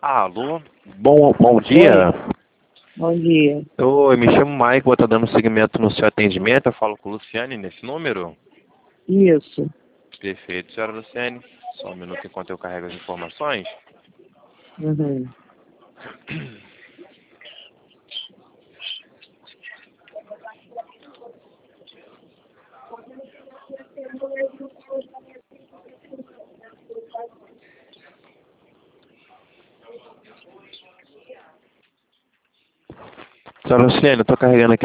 Alô? Bom dia. Oi, bom dia. Oi, me chamo Mike, vou estar dando seguimento no seu atendimento. Eu falo com o Luciane nesse número? Isso. Perfeito, senhora Luciane. Só um minuto enquanto eu carrego as informações. Uhum. Senhora Luciane, eu estou carregando aqui